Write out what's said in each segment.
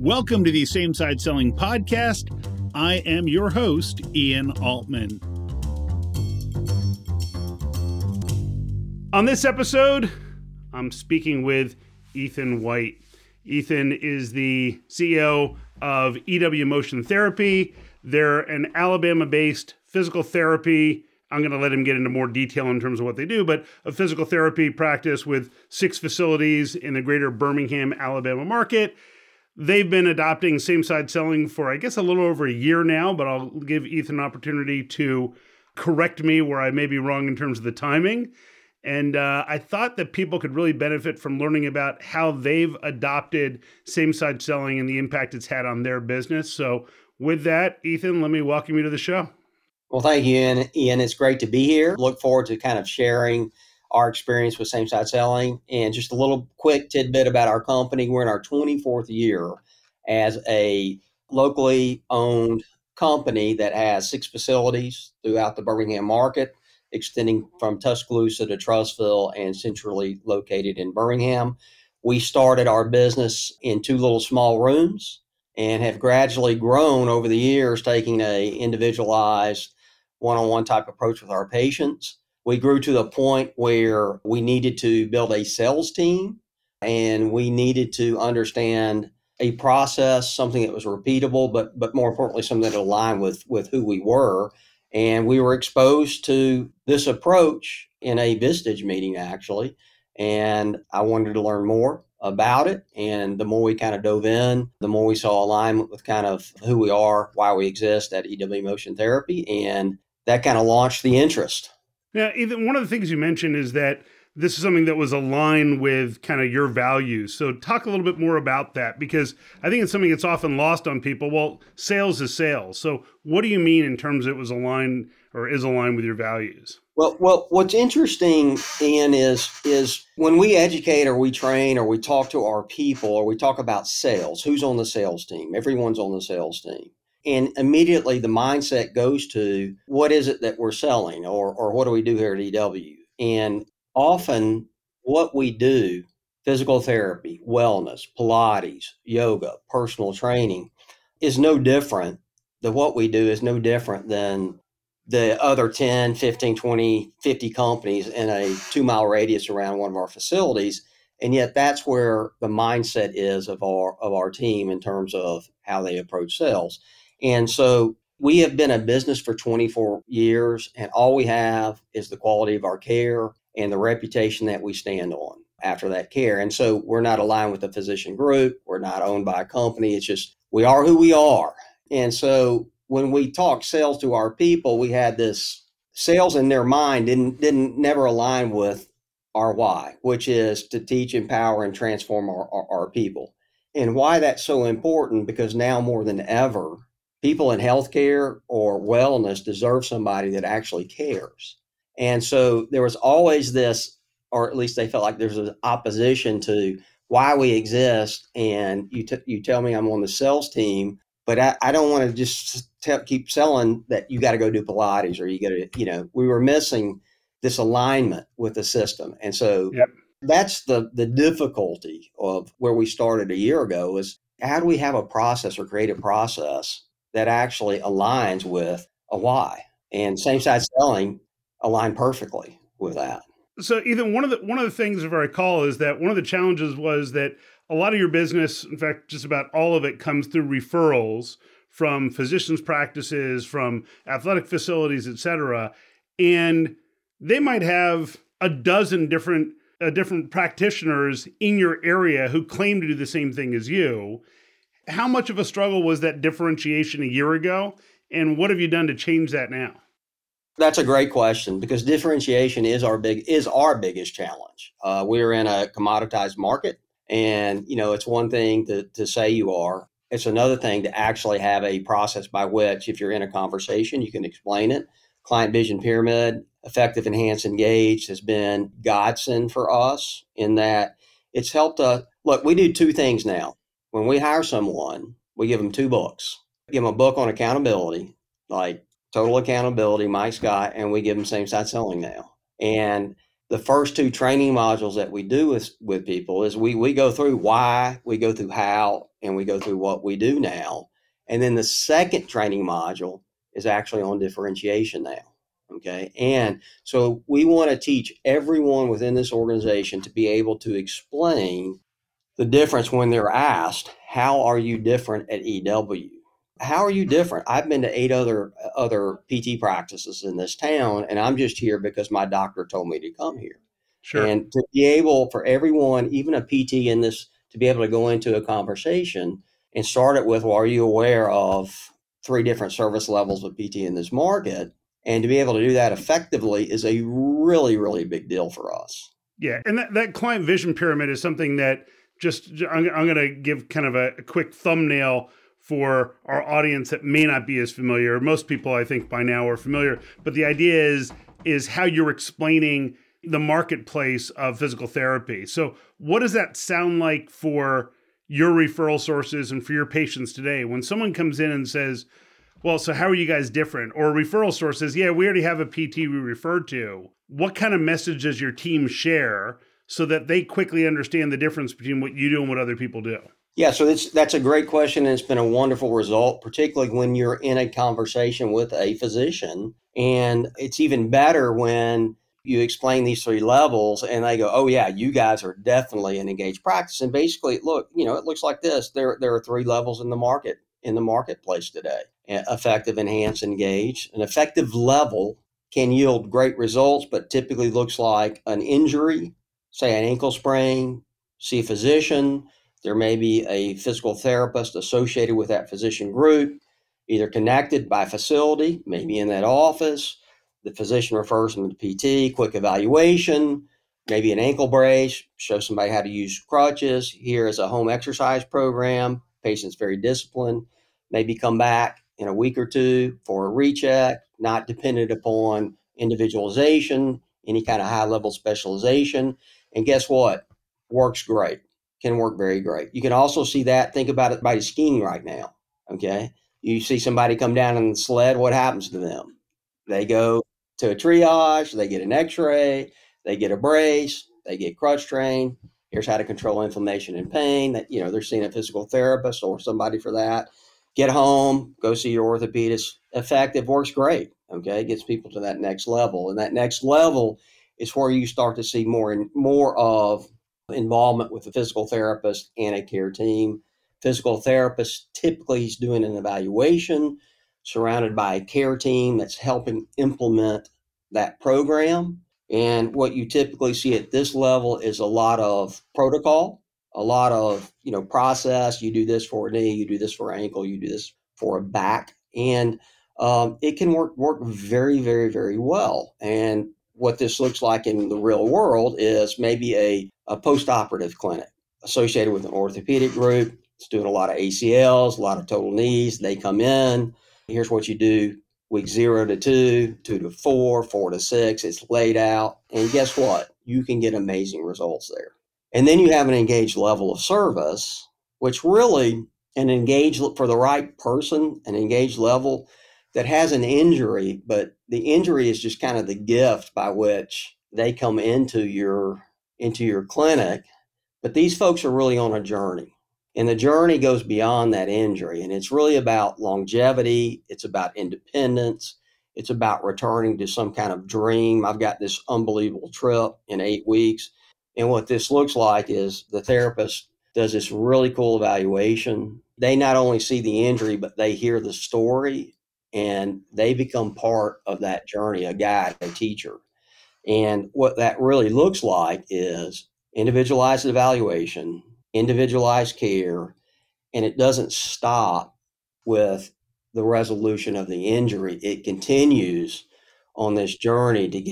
Welcome to the Same Side Selling Podcast. I am your host, Ian Altman. On this episode, I'm speaking with Ethan White. Ethan is the CEO of EW Motion Therapy. They're an Alabama-based physical therapy. I'm going to let him get into more detail in terms of what they do, but a physical therapy practice with 6 facilities in the greater Birmingham, Alabama market. They've been adopting same-side selling for, I guess, a little over a year now, but I'll give Ethan an opportunity to correct me where I may be wrong in terms of the timing. And I thought that people could really benefit from learning about how they've adopted same-side selling and the impact it's had on their business. So with that, Ethan, let me welcome you to the show. Well, thank you, Ian. It's great to be here. Look forward to kind of sharing our experience with same-side selling. And just a little quick tidbit about our company. We're in our 24th year as a locally owned company that has 6 facilities throughout the Birmingham market, extending from Tuscaloosa to Trussville and centrally located in Birmingham. We started our business in 2 little small rooms and have gradually grown over the years, taking a individualized one-on-one type approach with our patients. We grew to the point where we needed to build a sales team and we needed to understand a process, something that was repeatable, but more importantly, something that aligned with who we were. And we were exposed to this approach in a Vistage meeting, actually. And I wanted to learn more about it. And the more we kind of dove in, the more we saw alignment with kind of who we are, why we exist at EW Motion Therapy. And that kind of launched the interest. Now, Ethan, one of the things you mentioned is that this is something that was aligned with kind of your values. So talk a little bit more about that, because I think it's something that's often lost on people. Well, sales is sales. So what do you mean in terms of it was aligned or is aligned with your values? Well, what's interesting, Ian, is when we educate or we train or we talk to our people or we talk about sales, who's on the sales team? Everyone's on the sales team. And immediately the mindset goes to what is it that we're selling or what do we do here at EW? And often what we do, physical therapy, wellness, Pilates, yoga, personal training, is no different. What we do is no different than the other 10, 15, 20, 50 companies in a 2-mile radius around one of our facilities. And yet that's where the mindset is of our team in terms of how they approach sales. And so we have been in business for 24 years, and all we have is the quality of our care and the reputation that we stand on after that care. And so we're not aligned with a physician group. We're not owned by a company. It's just we are who we are. And so when we talk sales to our people, we had this sales in their mind didn't never align with our why, which is to teach, empower, and transform our people. And why that's so important, because now more than ever, people in healthcare or wellness deserve somebody that actually cares. And so there was always this, or at least they felt like there's an opposition to why we exist. And you tell me I'm on the sales team, but I don't want to just keep selling that you got to go do Pilates or you got to, we were missing this alignment with the system. And so That's the difficulty of where we started a year ago is how do we have a process or create a process that actually aligns with a why? And same-side selling aligned perfectly with that. So Ethan, one of the things, if I recall, is that one of the challenges was that a lot of your business, in fact, just about all of it, comes through referrals from physicians' practices, from athletic facilities, et cetera. And they might have a dozen different practitioners in your area who claim to do the same thing as you. How much of a struggle was that differentiation a year ago? And what have you done to change that now? That's a great question, because differentiation is our biggest challenge. We're in a commoditized market, and it's one thing to say you are. It's another thing to actually have a process by which, if you're in a conversation, you can explain it. Client Vision Pyramid, Effective, Enhance, Engage has been godsend for us in that it's helped us. Look, we do 2 things now. When we hire someone, we give them 2 books. Give them a book on accountability, like Total Accountability, Mike Scott, and we give them same-side selling now. And the first two training modules that we do with people is we go through why, we go through how, and we go through what we do now. And then the second training module is actually on differentiation now. Okay. And so we want to teach everyone within this organization to be able to explain the difference when they're asked, how are you different at EW? How are you different? I've been to 8 other PT practices in this town, and I'm just here because my doctor told me to come here. Sure. And to be able for everyone, even a PT in this, to be able to go into a conversation and start it with, well, are you aware of 3 different service levels of PT in this market? And to be able to do that effectively is a really, really big deal for us. Yeah. And that client vision pyramid is something that I'm going to give kind of a quick thumbnail for our audience that may not be as familiar. Most people, I think, by now are familiar. But the idea is how you're explaining the marketplace of physical therapy. So what does that sound like for your referral sources and for your patients today? When someone comes in and says, well, so how are you guys different? Or a referral source says, yeah, we already have a PT we refer to. What kind of message does your team share so that they quickly understand the difference between what you do and what other people do? Yeah, so that's a great question, and it's been a wonderful result, particularly when you're in a conversation with a physician. And it's even better when you explain these 3 levels and they go, oh yeah, you guys are definitely an engaged practice. And basically, look, it looks like this. There are 3 levels in the marketplace today: effective, enhanced, engaged. An effective level can yield great results, but typically looks like an injury, say an ankle sprain, see a physician. There may be a physical therapist associated with that physician group, either connected by facility, maybe in that office. The physician refers them to PT, quick evaluation, maybe an ankle brace, show somebody how to use crutches. Here is a home exercise program. Patient's very disciplined. Maybe come back in a week or 2 for a recheck, not dependent upon individualization, any kind of high level specialization. And guess what? Works great. Can work very great. You can also see that, think about it by skiing right now. Okay. You see somebody come down in the sled, what happens to them? They go to a triage, they get an x-ray, they get a brace, they get crutch trained. Here's how to control inflammation and pain. That they're seeing a physical therapist or somebody for that. Get home, go see your orthopedist. Effective, works great. Okay. Gets people to that next level. And that next level is where you start to see more and more of involvement with the physical therapist and a care team. Physical therapist typically is doing an evaluation surrounded by a care team that's helping implement that program. And what you typically see at this level is a lot of protocol, a lot of process. You do this for a knee, you do this for an ankle, you do this for a back, and it can work very, very, very well. And what this looks like in the real world is maybe a post-operative clinic associated with an orthopedic group. It's doing a lot of ACLs, a lot of total knees. They come in. Here's what you do: week 0 to 2, 2 to 4, 4 to 6. It's laid out. And guess what? You can get amazing results there. And then you have an engaged level of service, which really, an engaged for the right person, an engaged level that has an injury, but the injury is just kind of the gift by which they come into your clinic. But these folks are really on a journey, and the journey goes beyond that injury. And it's really about longevity. It's about independence. It's about returning to some kind of dream. I've got this unbelievable trip in 8 weeks. And what this looks like is the therapist does this really cool evaluation. They not only see the injury, but they hear the story, and they become part of that journey, a guide, a teacher. And what that really looks like is individualized evaluation, individualized care, and it doesn't stop with the resolution of the injury. It continues on this journey to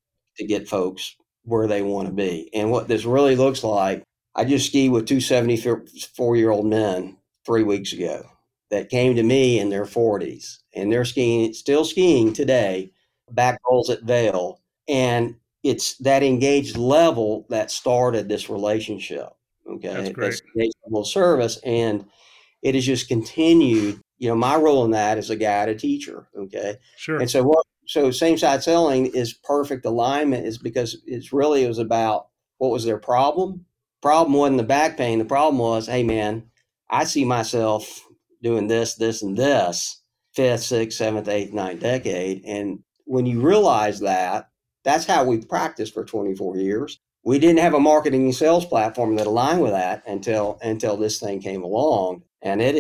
get folks where they want to be. And what this really looks like, I just skied with 2 74-year-old men 3 weeks ago that came to me in their 40s, and they're still skiing today, back rolls at Vail. And it's that engaged level that started this relationship. Okay. That's great. Engaged level of service. And it has just continued. My role in that is a guide, a teacher. Okay. Sure. And so so same side selling is perfect alignment is because it was about what was their problem. Problem wasn't the back pain. The problem was, hey man, I see myself doing this, this, and this fifth, sixth, seventh, eighth, ninth decade. And when you realize that, that's how we've practiced for 24 years. We didn't have a marketing and sales platform that aligned with that until this thing came along. And it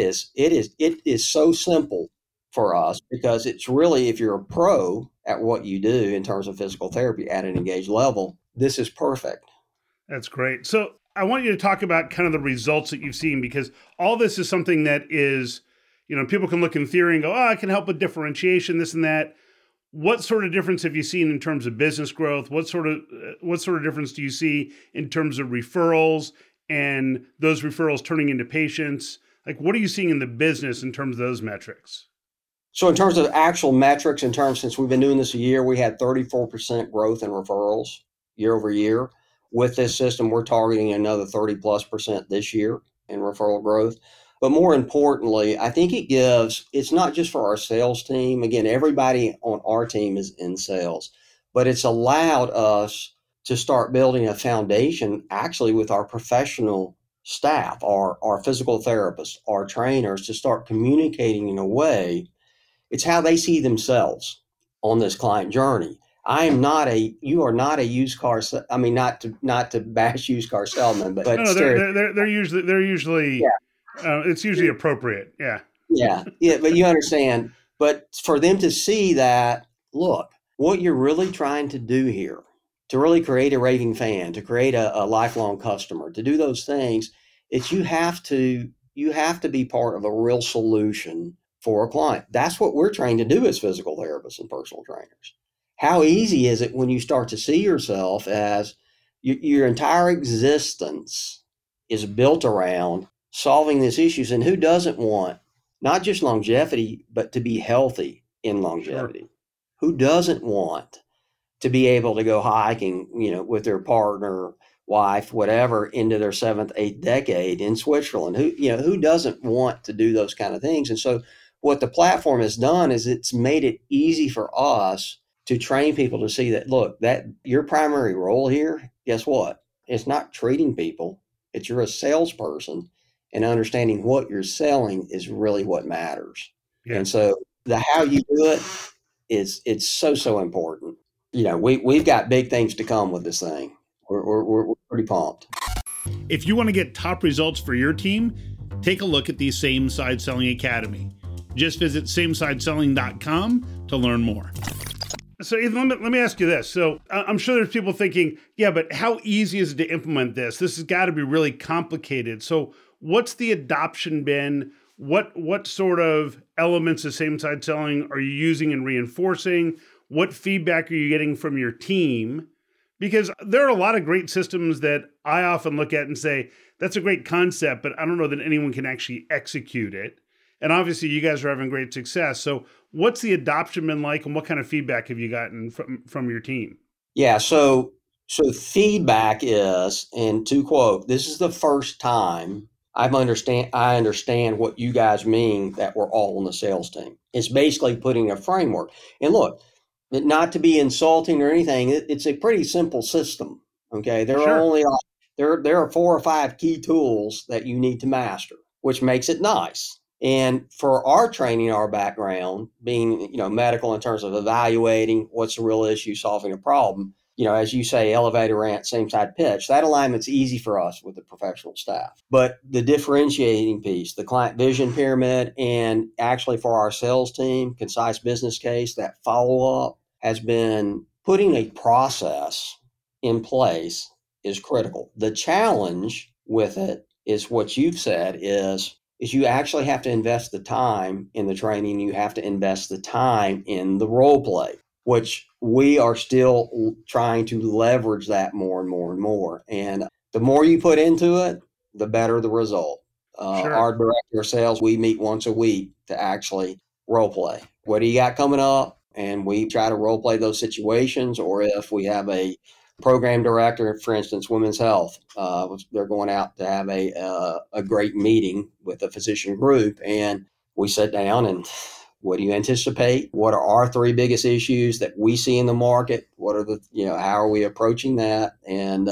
is so simple for us because it's really, if you're a pro at what you do in terms of physical therapy at an engaged level, this is perfect. That's great. So I want you to talk about kind of the results that you've seen, because all this is something that is, people can look in theory and go, oh, I can help with differentiation, this and that. What sort of difference have you seen in terms of business growth? What sort of difference do you see in terms of referrals and those referrals turning into patients? Like, what are you seeing in the business in terms of those metrics? So in terms of actual metrics, since we've been doing this a year, we had 34% growth in referrals year over year. With this system, we're targeting another 30+% this year in referral growth. But more importantly, I think it's not just for our sales team. Again, everybody on our team is in sales, but it's allowed us to start building a foundation actually with our professional staff, our physical therapists, our trainers, to start communicating in a way. It's how they see themselves on this client journey. You are not a used car. I mean, not to bash used car salesmen, but no, they're usually yeah. It's usually appropriate. Yeah. Yeah. But you understand, but for them to see that, look, what you're really trying to do here, to really create a raving fan, to create a lifelong customer, to do those things, it's you have to be part of a real solution for a client. That's what we're trained to do as physical therapists and personal trainers. How easy is it when you start to see yourself as your entire existence is built around solving these issues? And who doesn't want not just longevity, but to be healthy in longevity? Sure. Who doesn't want to be able to go hiking, with their partner, wife, whatever, into their seventh, eighth decade in Switzerland? Who doesn't want to do those kind of things? And so what the platform has done is it's made it easy for us to train people to see that, look, that your primary role here, guess what? It's not treating people. It's you're a salesperson, and understanding what you're selling is really what matters. Yeah. And so the how you do it it's so important. We've got big things to come with this thing. We're pretty pumped. If you want to get top results for your team, take a look at the Same Side Selling Academy. Just visit samesideselling.com to learn more. So Ethan, let me ask you this. So I'm sure there's people thinking, yeah, but how easy is it to implement this? This has got to be really complicated. So what's the adoption been? What sort of elements of same side selling are you using and reinforcing? What feedback are you getting from your team? Because there are a lot of great systems that I often look at and say, that's a great concept, but I don't know that anyone can actually execute it. And obviously you guys are having great success. So what's the adoption been like, and what kind of feedback have you gotten from your team? Yeah, so feedback is, and to quote, this is the first time I understand what you guys mean that we're all on the sales team. It's basically putting a framework. And look, not to be insulting or anything, it's a pretty simple system. Okay, there are only there are 4 or 5 key tools that you need to master, which makes it nice. And for our training, our background being, medical in terms of evaluating what's the real issue, solving a problem, as you say, elevator rant, same side pitch, that alignment's easy for us with the professional staff. But the differentiating piece, the client vision pyramid, and actually for our sales team, concise business case, that follow-up has been putting a process in place is critical. The challenge with it is what you've said is you actually have to invest the time in the training. You have to invest the time in the role play, which we are still trying to leverage that more and more and more. And the more you put into it, the better the result. Sure. Our director of sales, we meet once a week to actually role play. What do you got coming up? And we try to role play those situations. Or if we have a program director, for instance, women's health, they're going out to have a great meeting with a physician group, and we sit down and What do you anticipate? What are our three biggest issues that we see in the market? What are how are we approaching that? And,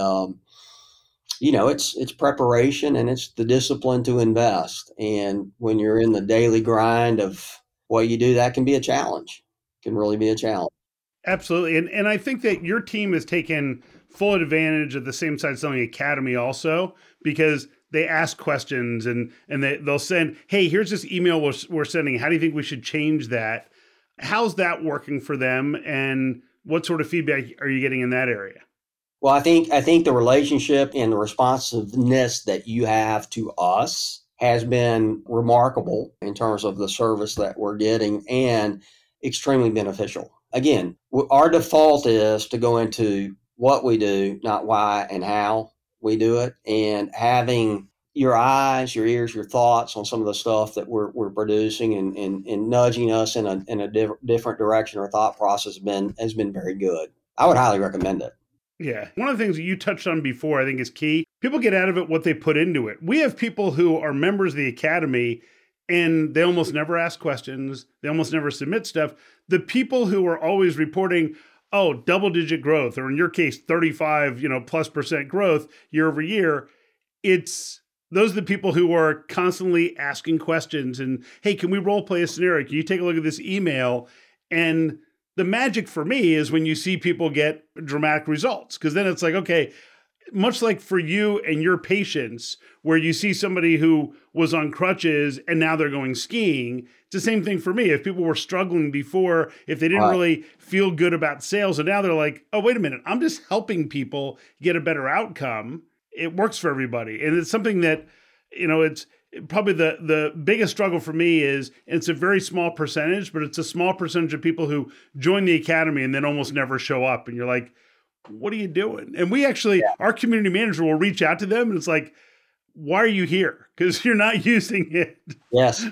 it's preparation and it's the discipline to invest. And when you're in the daily grind of what you do, that can be a challenge. It can really be a challenge. Absolutely. And I think that your team has taken full advantage of the Same Side Selling Academy also, because they ask questions and they'll send, hey, here's this email we're sending. How do you think we should change that? How's that working for them? And what sort of feedback are you getting in that area? Well, I think the relationship and the responsiveness that you have to us has been remarkable in terms of the service that we're getting and extremely beneficial. Again, our default is to go into what we do, not why and how we do it, and having your eyes, your ears, your thoughts on some of the stuff that we're producing and nudging us in a different direction or thought process has been very good. I would highly recommend it. Yeah. One of the things that you touched on before, I think is key. People get out of it what they put into it. We have people who are members of the academy and they almost never ask questions. They almost never submit stuff. The people who are always reporting, oh, double-digit growth, or in your case, 35, plus percent growth year over year, those are the people who are constantly asking questions and, hey, can we role play a scenario? Can you take a look at this email? And the magic for me is when you see people get dramatic results, because then it's like, okay, much like for you and your patients, where you see somebody who was on crutches and now they're going skiing, it's the same thing for me. If people were struggling before, if they didn't really feel good about sales, and now they're like, oh, wait a minute, I'm just helping people get a better outcome. It works for everybody. And it's something that, it's probably the biggest struggle for me is, and it's a very small percentage, but it's a small percentage of people who join the academy and then almost never show up. And you're like, what are you doing? And we actually, our community manager will reach out to them and it's like, why are you here? Because you're not using it. Yes.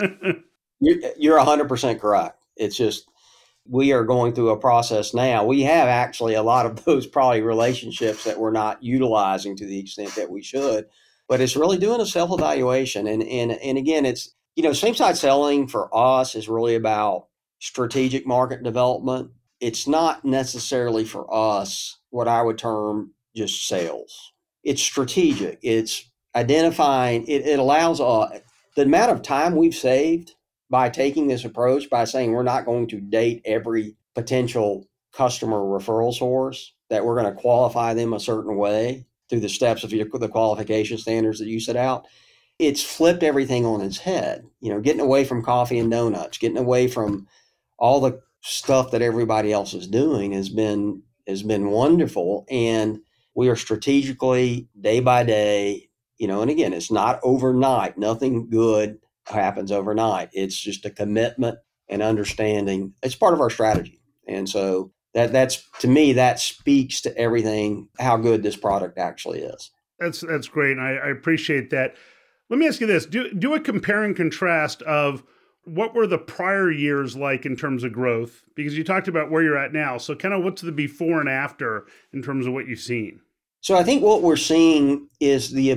You're 100% correct. It's just, we are going through a process now. We have actually a lot of those probably relationships that we're not utilizing to the extent that we should, but it's really doing a self-evaluation. And again, it's, same side selling for us is really about strategic market development. It's not necessarily for us what I would term just sales. It's strategic. It's identifying, it allows the amount of time we've saved by taking this approach, by saying we're not going to date every potential customer referral source, that we're going to qualify them a certain way through the steps of the qualification standards that you set out. It's flipped everything on its head, getting away from coffee and donuts, getting away from all the stuff that everybody else is doing has been wonderful. And we are strategically, day by day, and again, it's not overnight. Nothing good happens overnight. It's just a commitment and understanding. It's part of our strategy. And so that's to me, that speaks to everything, how good this product actually is. That's great. And I appreciate that. Let me ask you this. Do a compare and contrast of what were the prior years like in terms of growth? Because you talked about where you're at now. So kind of what's the before and after in terms of what you've seen? So I think what we're seeing is the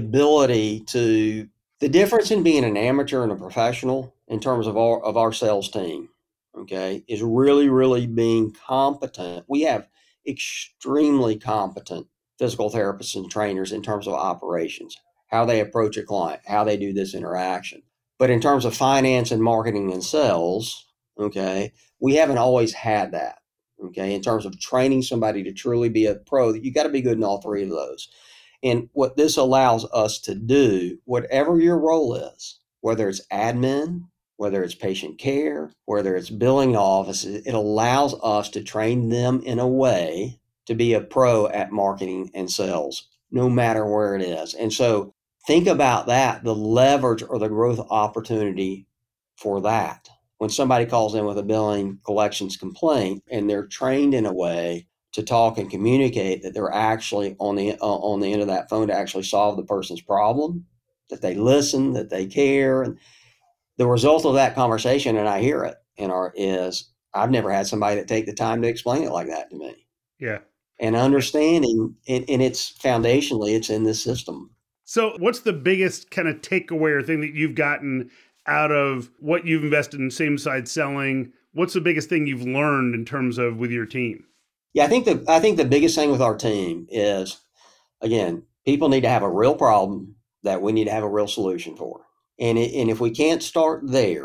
difference in being an amateur and a professional in terms of our sales team, okay, is really, really being competent. We have extremely competent physical therapists and trainers in terms of operations, how they approach a client, how they do this interaction. But in terms of finance and marketing and sales, okay, we haven't always had that. Okay, in terms of training somebody to truly be a pro, you got to be good in all three of those. And what this allows us to do, whatever your role is, whether it's admin, whether it's patient care, whether it's billing offices, it allows us to train them in a way to be a pro at marketing and sales, no matter where it is. And so think about that, the leverage or the growth opportunity for that. When somebody calls in with a billing collections complaint and they're trained in a way to talk and communicate that they're actually on the end of that phone to actually solve the person's problem, that they listen, that they care. And the result of that conversation, and I hear it is I've never had somebody that take the time to explain it like that to me. Yeah. And understanding, and it's foundationally, it's in this system. So what's the biggest kind of takeaway or thing that you've gotten out of what you've invested in same-side selling? What's the biggest thing you've learned in terms of with your team? Yeah, I think the biggest thing with our team is, again, people need to have a real problem that we need to have a real solution for. And if we can't start there,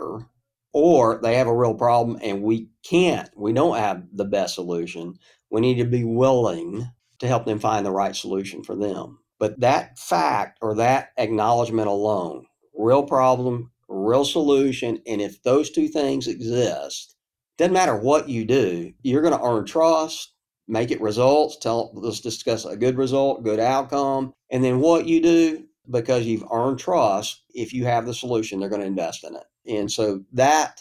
or they have a real problem and we don't have the best solution, we need to be willing to help them find the right solution for them. But that fact or that acknowledgement alone, real problem, real solution, and if those two things exist, doesn't matter what you do, you're going to earn trust, make it results. Let's discuss a good result, good outcome, and then what you do, because you've earned trust. If you have the solution, they're going to invest in it. And so that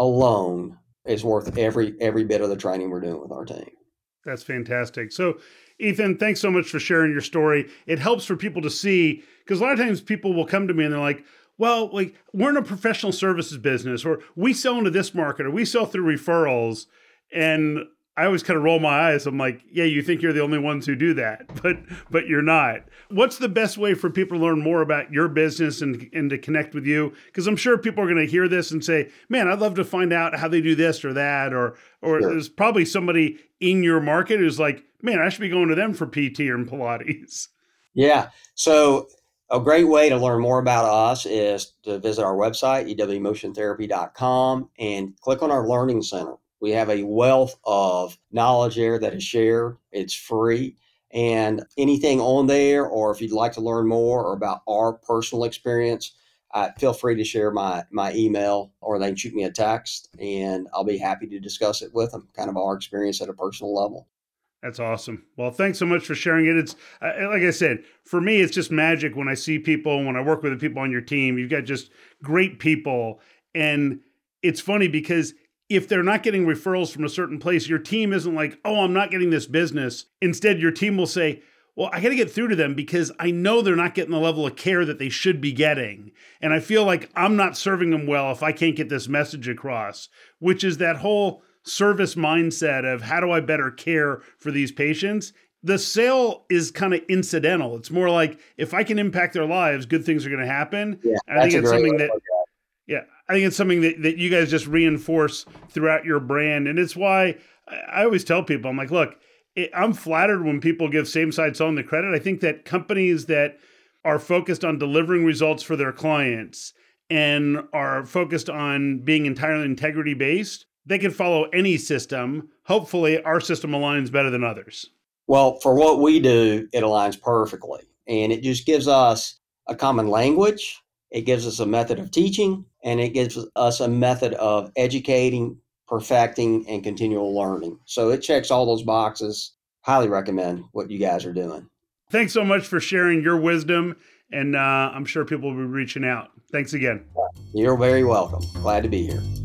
alone is worth every bit of the training we're doing with our team. That's fantastic. So, Ethan, thanks so much for sharing your story. It helps for people to see, because a lot of times people will come to me and they're like, well, like, we're in a professional services business, or we sell into this market, or we sell through referrals. And I always kind of roll my eyes. I'm like, yeah, you think you're the only ones who do that, but you're not. What's the best way for people to learn more about your business and to connect with you? Because I'm sure people are going to hear this and say, man, I'd love to find out how they do this or that, or Sure. there's probably somebody in your market who's like, man, I should be going to them for PT or Pilates. Yeah. So a great way to learn more about us is to visit our website, ewmotiontherapy.com, and click on our Learning Center. We have a wealth of knowledge there that is shared. It's free. And anything on there, or if you'd like to learn more or about our personal experience, feel free to share my email, or they can shoot me a text, and I'll be happy to discuss it with them, kind of our experience at a personal level. That's awesome. Well, thanks so much for sharing it. It's like I said, for me, it's just magic when I see people, when I work with the people on your team. You've got just great people. And it's funny because if they're not getting referrals from a certain place, your team isn't like, oh, I'm not getting this business. Instead, your team will say, well, I got to get through to them because I know they're not getting the level of care that they should be getting. And I feel like I'm not serving them well if I can't get this message across, which is that whole service mindset of how do I better care for these patients? The sale is kind of incidental. It's more like if I can impact their lives, good things are going to happen. Yeah, And I think it's something that, look yeah, I think it's something that you guys just reinforce throughout your brand. And it's why I always tell people, I'm like, look, I'm flattered when people give same-side selling the credit. I think that companies that are focused on delivering results for their clients and are focused on being entirely integrity-based, they can follow any system. Hopefully, our system aligns better than others. Well, for what we do, it aligns perfectly. And it just gives us a common language. It gives us a method of teaching, and it gives us a method of educating, perfecting, and continual learning. So it checks all those boxes. Highly recommend what you guys are doing. Thanks so much for sharing your wisdom, and I'm sure people will be reaching out. Thanks again. You're very welcome. Glad to be here.